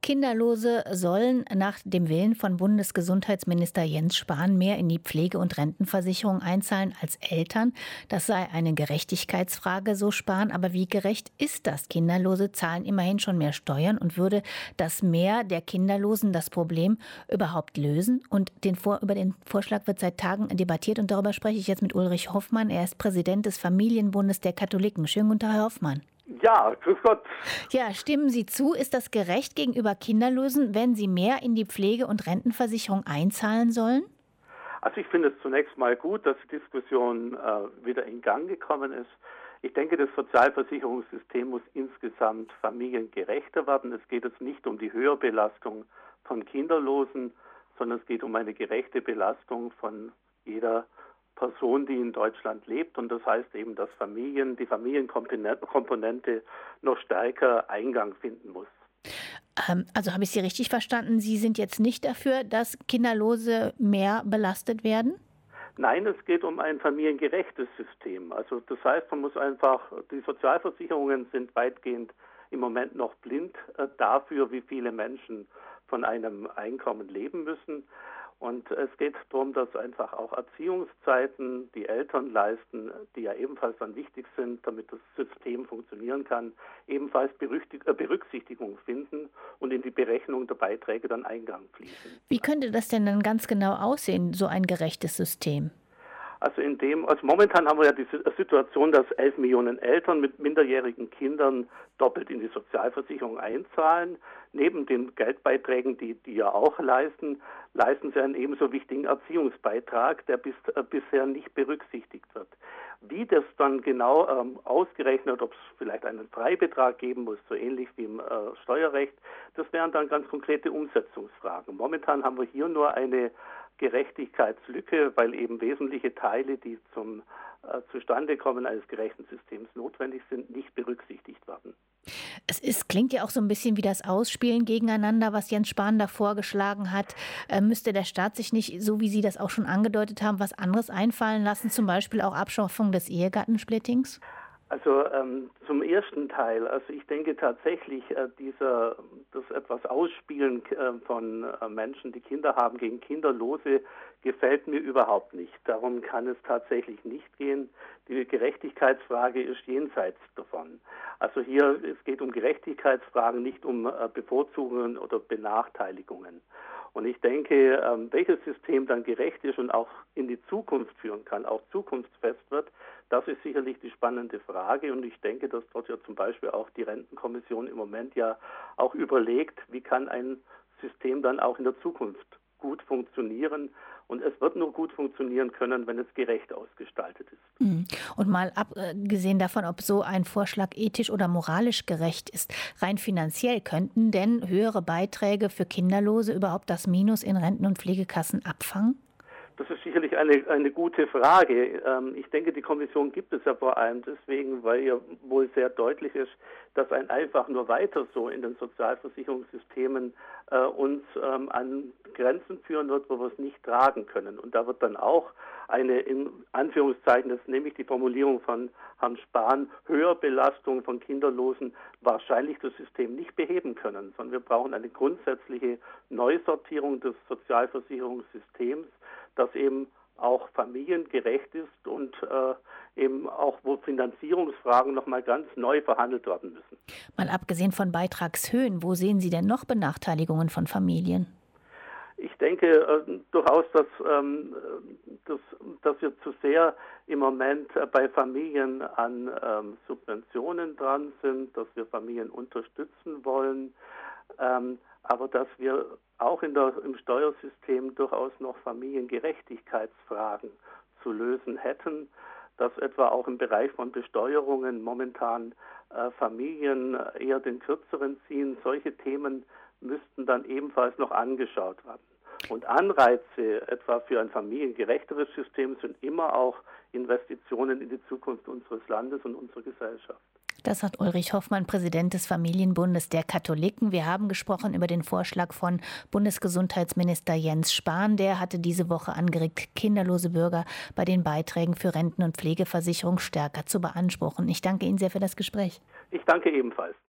Kinderlose sollen nach dem Willen von Bundesgesundheitsminister Jens Spahn mehr in die Pflege- und Rentenversicherung einzahlen als Eltern. Das sei eine Gerechtigkeitsfrage, so Spahn. Aber wie gerecht ist das? Kinderlose zahlen immerhin schon mehr Steuern. Und würde das Mehr der Kinderlosen das Problem überhaupt lösen? Und über den Vorschlag wird seit Tagen debattiert. Und darüber spreche ich jetzt mit Ulrich Hoffmann. Er ist Präsident des Familienbundes der Katholiken. Schönen guten Tag, Herr Hoffmann. Ja, grüß Gott. Ja, stimmen Sie zu? Ist das gerecht gegenüber Kinderlosen, wenn sie mehr in die Pflege- und Rentenversicherung einzahlen sollen? Also ich finde es zunächst mal gut, dass die Diskussion wieder in Gang gekommen ist. Ich denke, das Sozialversicherungssystem muss insgesamt familiengerechter werden. Es geht jetzt nicht um die Höherbelastung von Kinderlosen, sondern es geht um eine gerechte Belastung von jeder Person, die in Deutschland lebt. Und das heißt eben, dass die Familienkomponente noch stärker Eingang finden muss. Also habe ich Sie richtig verstanden? Sie sind jetzt nicht dafür, dass Kinderlose mehr belastet werden? Nein, es geht um ein familiengerechtes System. Also das heißt, die Sozialversicherungen sind weitgehend im Moment noch blind dafür, wie viele Menschen von einem Einkommen leben müssen. Und es geht darum, dass einfach auch Erziehungszeiten, die Eltern leisten, die ja ebenfalls dann wichtig sind, damit das System funktionieren kann, ebenfalls Berücksichtigung finden und in die Berechnung der Beiträge dann Eingang fließen. Wie könnte das denn dann ganz genau aussehen, so ein gerechtes System? Also momentan haben wir ja die Situation, dass 11 Millionen Eltern mit minderjährigen Kindern doppelt in die Sozialversicherung einzahlen. Neben den Geldbeiträgen, die ja auch leisten sie einen ebenso wichtigen Erziehungsbeitrag, der bisher nicht berücksichtigt wird. Wie das dann genau ausgerechnet, ob es vielleicht einen Freibetrag geben muss, so ähnlich wie im Steuerrecht, das wären dann ganz konkrete Umsetzungsfragen. Momentan haben wir hier nur eine Gerechtigkeitslücke, weil eben wesentliche Teile, die zum Zustandekommen eines gerechten Systems notwendig sind, nicht berücksichtigt werden. Klingt ja auch so ein bisschen wie das Ausspielen gegeneinander, was Jens Spahn da vorgeschlagen hat. Müsste der Staat sich nicht, so wie Sie das auch schon angedeutet haben, was anderes einfallen lassen, zum Beispiel auch Abschaffung des Ehegattensplittings? Also zum ersten Teil, also ich denke tatsächlich, das etwas Ausspielen von Menschen, die Kinder haben, gegen Kinderlose, gefällt mir überhaupt nicht. Darum kann es tatsächlich nicht gehen. Die Gerechtigkeitsfrage ist jenseits davon. Also es geht um Gerechtigkeitsfragen, nicht um Bevorzugungen oder Benachteiligungen. Und ich denke, welches System dann gerecht ist und auch in die Zukunft führen kann, auch zukunftsfest wird, das ist sicherlich die spannende Frage. Und ich denke, dass dort ja zum Beispiel auch die Rentenkommission im Moment ja auch überlegt, wie kann ein System dann auch in der Zukunft gut funktionieren. Und es wird nur gut funktionieren können, wenn es gerecht ausgestaltet ist. Und mal abgesehen davon, ob so ein Vorschlag ethisch oder moralisch gerecht ist, rein finanziell könnten denn höhere Beiträge für Kinderlose überhaupt das Minus in Renten- und Pflegekassen abfangen? Das ist sicherlich eine gute Frage. Ich denke, die Kommission gibt es ja vor allem deswegen, weil ja wohl sehr deutlich ist, dass ein einfach nur weiter so in den Sozialversicherungssystemen uns an Grenzen führen wird, wo wir es nicht tragen können. Und da wird dann auch eine, in Anführungszeichen, das ist nämlich die Formulierung von Herrn Spahn, Höherbelastung von Kinderlosen wahrscheinlich das System nicht beheben können, sondern wir brauchen eine grundsätzliche Neusortierung des Sozialversicherungssystems, das eben auch familiengerecht ist und eben auch, wo Finanzierungsfragen nochmal ganz neu verhandelt werden müssen. Mal abgesehen von Beitragshöhen, wo sehen Sie denn noch Benachteiligungen von Familien? Ich denke durchaus, dass wir zu sehr im Moment bei Familien an Subventionen dran sind, dass wir Familien unterstützen wollen, aber dass wir auch im Steuersystem durchaus noch Familiengerechtigkeitsfragen zu lösen hätten, dass etwa auch im Bereich von Besteuerungen momentan Familien eher den Kürzeren ziehen. Solche Themen müssten dann ebenfalls noch angeschaut werden. Und Anreize etwa für ein familiengerechteres System sind immer auch Investitionen in die Zukunft unseres Landes und unserer Gesellschaft. Das sagt Ulrich Hoffmann, Präsident des Familienbundes der Katholiken. Wir haben gesprochen über den Vorschlag von Bundesgesundheitsminister Jens Spahn. Der hatte diese Woche angeregt, kinderlose Bürger bei den Beiträgen für Renten- und Pflegeversicherung stärker zu beanspruchen. Ich danke Ihnen sehr für das Gespräch. Ich danke ebenfalls.